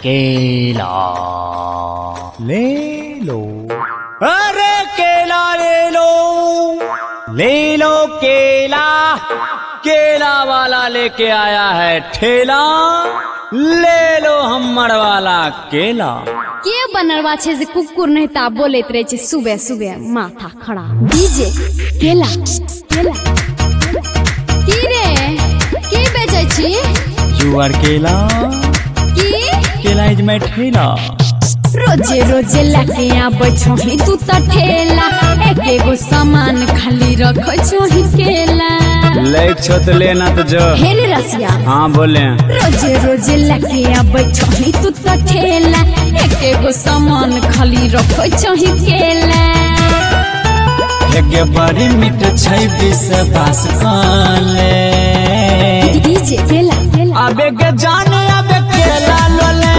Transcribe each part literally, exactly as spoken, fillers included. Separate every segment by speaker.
Speaker 1: केला ले लो, अरे केला ले लो, ले लो केला। केला वाला लेके आया है ठेला, ले लो हमर वाला केला।
Speaker 2: के बनरवा छे जे कुकुर नहीं ता बोलत रहे छे सुबह सुबह माथा खड़ा। डीजे केला केला की रे की बेचै छी?
Speaker 1: यू आर केला,
Speaker 2: की
Speaker 1: केला इज माय ठेला।
Speaker 2: रोजे रोजे लेके आबै छही तू त ठेला, एक एगो सामान खाली रखै छही केला।
Speaker 1: लेक छो तो लेना तो जो।
Speaker 2: हे रे रसिया,
Speaker 1: हाँ बोले।
Speaker 2: रोजे रोजे लेके आबै छही तू त ठेला, एक एगो सामान खाली रखै छही केला।
Speaker 1: एके बड़ी मीठ छै बीस बास काले।
Speaker 2: डीजे केला केला
Speaker 1: अबे के जाने अबे केला लोले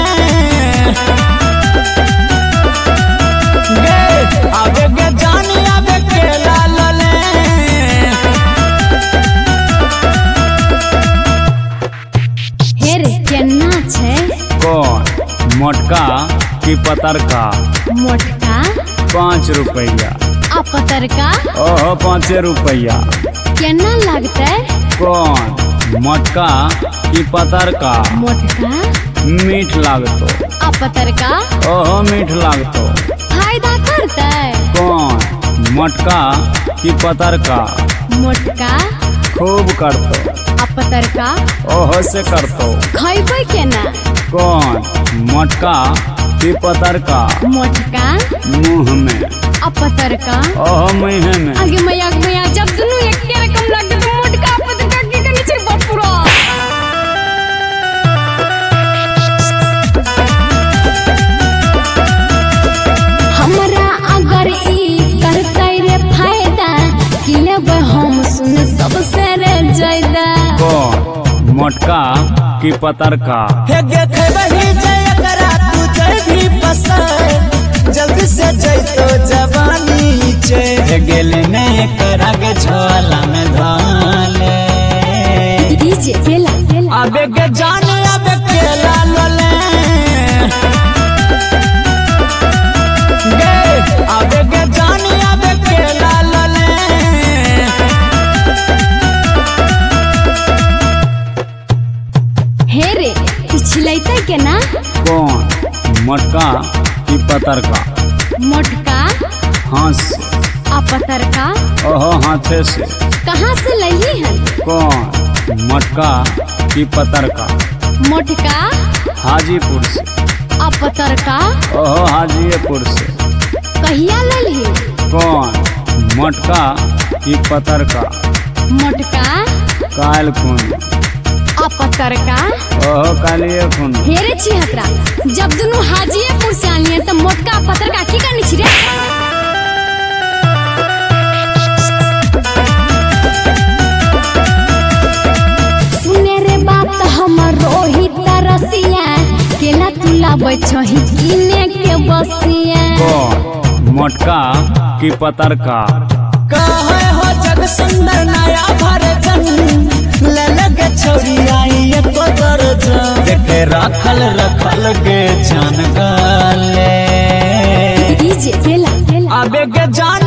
Speaker 1: गे, अबे के जाने अबे केला लोले।
Speaker 2: हे रे केना छै?
Speaker 1: कौन मोटका की पतरका?
Speaker 2: मोटका
Speaker 1: पाँच रुपया।
Speaker 2: आ पतरका
Speaker 1: ओहो पाँच रुपया।
Speaker 2: केना लगतै?
Speaker 1: कौन मोटका की पतरका?
Speaker 2: मोटका
Speaker 1: मीठ लागतो।
Speaker 2: आ पतरका
Speaker 1: ओहो मीठ लागतो।
Speaker 2: फायदा करतै?
Speaker 1: कौन मोटका की पतरका?
Speaker 2: मोटका
Speaker 1: खूब करतो।
Speaker 2: आ पतरका
Speaker 1: ओहो से करतो।
Speaker 2: खैबै केना?
Speaker 1: कौन मोटका की पतरका?
Speaker 2: मोटका
Speaker 1: मुंह में।
Speaker 2: आ पतरका
Speaker 1: ओहो मुंह में।
Speaker 2: आगे मैया आगे मैया जब दुनू एके रकम लागत तो मोटका आ पतरका के कनी छै बापुरा। हमरा अगर ई करतै रे फायदा कि लेब हम सुन सबसे रे जायदा।
Speaker 1: कौन मोटका की पतरका?
Speaker 3: हे देखे बही जय करा तू जय भी पसंद, जल्दी से जैतो जवानी चे।
Speaker 1: हे गेले ने करा के झोला में धाले।
Speaker 2: डीजे केला केला
Speaker 1: अबे के जाने अबे केला लोले गे, अबे के जाने अबे केला लोले।
Speaker 2: हे रे पिछलैते केना?
Speaker 1: कौन मोटका की पतरका?
Speaker 2: मोटका
Speaker 1: हाथ से।
Speaker 2: आ पतरका
Speaker 1: ओहो हाथे से।
Speaker 2: कहाँ से लैली है?
Speaker 1: कौन मोटका की पतरका?
Speaker 2: मोटका
Speaker 1: हाजीपुर से।
Speaker 2: आ पतरका
Speaker 1: ओहो हाजीपुर से।
Speaker 2: कहिया लैली?
Speaker 1: कौन मोटका की पतरका?
Speaker 2: मोटका
Speaker 1: काल खून।
Speaker 2: आ पतरका
Speaker 1: ओहो कालिए खून।
Speaker 2: हे रे छिहत्रा, जब दुनू हाजीपुर से आलिए त मोटका आ पतरका की करनी छी रे? सुने रे बात हमर रोहित रसिया, केला तू लाबै छही किने के बसिया।
Speaker 1: कौन मोटका की पतरका?
Speaker 3: कहे हो जग सुंदर नया भरजन, ले लगे छोरी आई एको दर्जन।
Speaker 1: देखे रखल रखल के जान गाले।
Speaker 2: डीजे केला केला
Speaker 1: अबे के जान